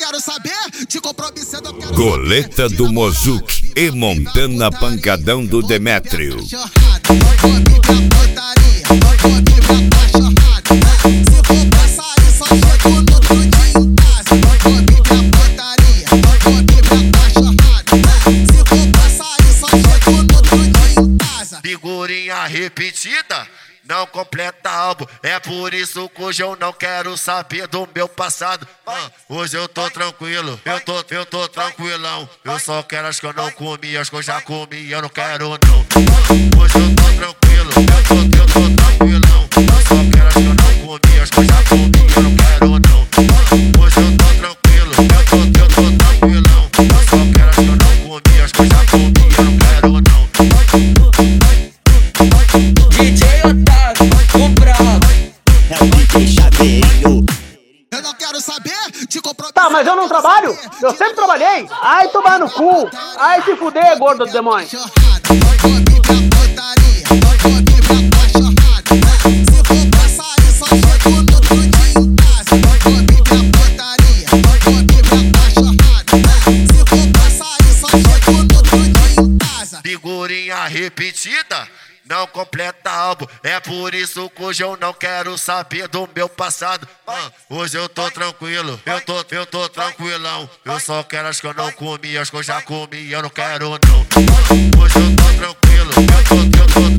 quero saber de compromisso, eu não quero Goleta do Mozuki e Montana Pancadão do Demétrio. Figurinha repetida não completa álbum, é por isso que hoje eu não quero saber do meu passado. Hoje eu tô tranquilo, eu tô tranquilão. Eu só quero as que eu não comi, as que eu já comi, eu não quero não. Hoje eu tô tranquilo, eu tô tranquilão. Eu só quero as que eu não comi, as que eu já comi, eu não quero não. Hoje eu tô tranquilo, eu tô tranquilão. Eu só quero as que eu não comi, as que eu já comi, eu não quero não. DJ Otávio, o brabo. É o DJ Chaveirinho. Eu não quero saber de compromisso. Tá, mas eu não trabalho? Eu sempre trabalhei. Ai, tomar no cu. Ai, se fuder, gordo do demônio. Figurinha repetida não completa álbum, é por isso que hoje eu não quero saber do meu passado. Hoje eu tô tranquilo, eu tô tranquilão. Eu só quero as que eu não comi, as que eu já comi, eu não quero não. Hoje eu tô tranquilo, eu tô